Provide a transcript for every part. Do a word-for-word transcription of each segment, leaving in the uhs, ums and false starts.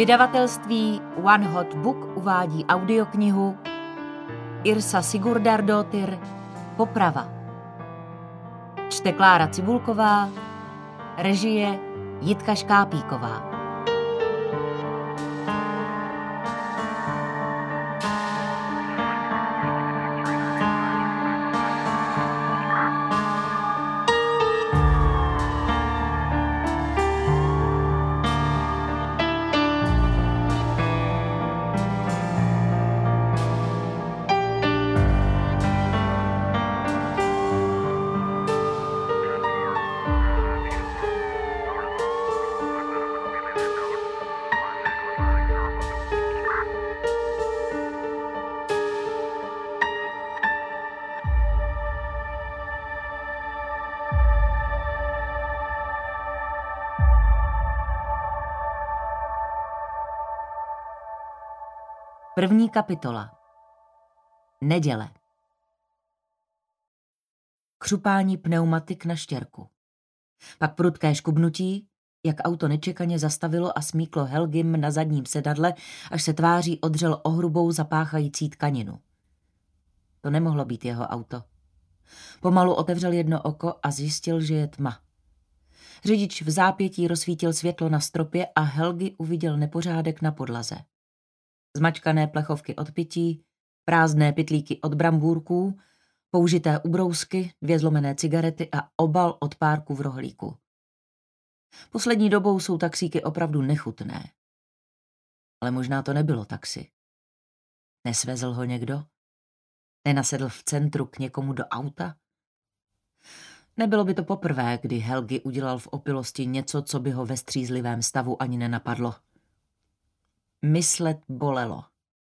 Vydavatelství One Hot Book uvádí audioknihu Yrsa Sigurdardóttir Poprava. Čte Klára Cibulková, režie Jitka Škápíková. První kapitola. Neděle. Křupání pneumatik na štěrku. Pak prudké škubnutí, jak auto nečekaně zastavilo a smíklo Helgim na zadním sedadle, až se tváří odřel o hrubou zapáchající tkaninu. To nemohlo být jeho auto. Pomalu otevřel jedno oko a zjistil, že je tma. Řidič v zápětí rozsvítil světlo na stropě a Helgi uviděl nepořádek na podlaze. Zmačkané plechovky od pití, prázdné pytlíky od brambůrků, použité ubrousky, dvě zlomené cigarety a obal od párku v rohlíku. Poslední dobou jsou taxíky opravdu nechutné. Ale možná to nebylo taxi. Nesvezl ho někdo? Nenasedl v centru k někomu do auta? Nebylo by to poprvé, kdy Helgi udělal v opilosti něco, co by ho ve střízlivém stavu ani nenapadlo. Myslet bolelo.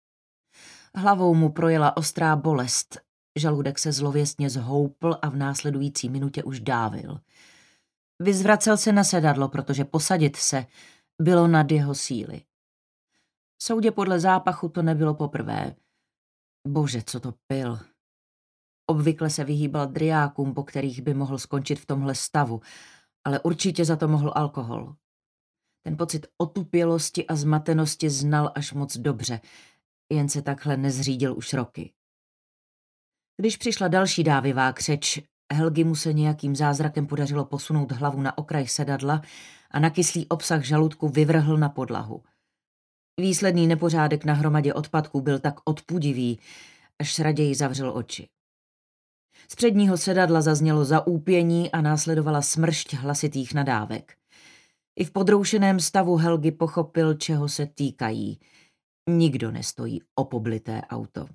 Hlavou mu projela ostrá bolest, žaludek se zlověstně zhoupl a v následující minutě už dávil. Vyzvracel se na sedadlo, protože posadit se bylo nad jeho síly. Soudě podle zápachu to nebylo poprvé. Bože, co to pil. Obvykle se vyhýbal driákům, po kterých by mohl skončit v tomhle stavu, ale určitě za to mohl alkohol. Ten pocit otupělosti a zmatenosti znal až moc dobře, jen se takhle nezřídil už roky. Když přišla další dávivá křeč, Helgi mu se nějakým zázrakem podařilo posunout hlavu na okraj sedadla a na kyslý obsah žaludku vyvrhl na podlahu. Výsledný nepořádek na hromadě odpadků byl tak odpudivý, až raději zavřel oči. Z předního sedadla zaznělo zaúpění a následovala smršť hlasitých nadávek. I v podroušeném stavu Helgi pochopil, čeho se týkají. Nikdo nestojí o poblité auto.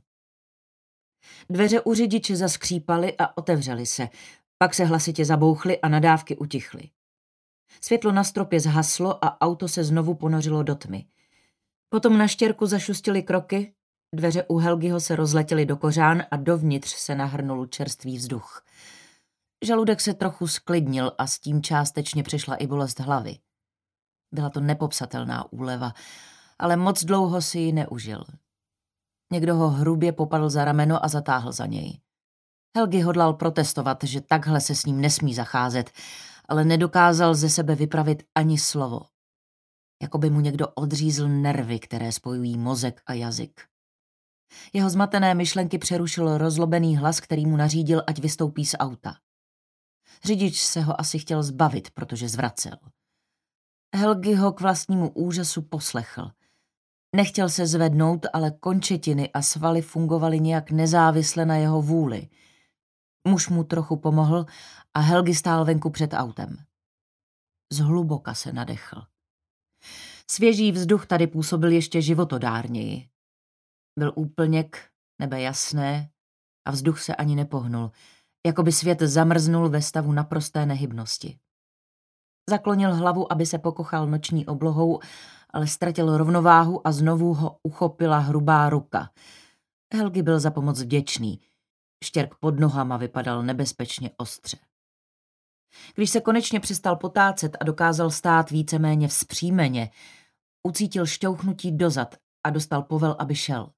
Dveře u řidiče zaskřípaly a otevřely se, pak se hlasitě zabouchly a nadávky utichly. Světlo na stropě zhaslo a auto se znovu ponořilo do tmy. Potom na štěrku zašustily kroky, dveře u Helgiho se rozletěly do kořán a dovnitř se nahrnul čerstvý vzduch. Žaludek se trochu sklidnil a s tím částečně přešla i bolest hlavy. Byla to nepopsatelná úleva, ale moc dlouho si ji neužil. Někdo ho hrubě popadl za rameno a zatáhl za něj. Helgi hodlal protestovat, že takhle se s ním nesmí zacházet, ale nedokázal ze sebe vypravit ani slovo. Jako by mu někdo odřízl nervy, které spojují mozek a jazyk. Jeho zmatené myšlenky přerušil rozlobený hlas, který mu nařídil, ať vystoupí z auta. Řidič se ho asi chtěl zbavit, protože zvracel. Helgi ho k vlastnímu úžasu poslechl. Nechtěl se zvednout, ale končetiny a svaly fungovaly nějak nezávisle na jeho vůli. Muž mu trochu pomohl a Helgi stál venku před autem. Zhluboka se nadechl. Svěží vzduch tady působil ještě životodárněji. Byl úplněk, nebe jasné a vzduch se ani nepohnul, jako by svět zamrznul ve stavu naprosté nehybnosti. Zaklonil hlavu, aby se pokochal noční oblohou, ale ztratil rovnováhu a znovu ho uchopila hrubá ruka. Helgi byl za pomoc vděčný. Štěrk pod nohama vypadal nebezpečně ostře. Když se konečně přestal potácet a dokázal stát víceméně vzpřímeně, ucítil šťouchnutí dozad a dostal povel, aby šel.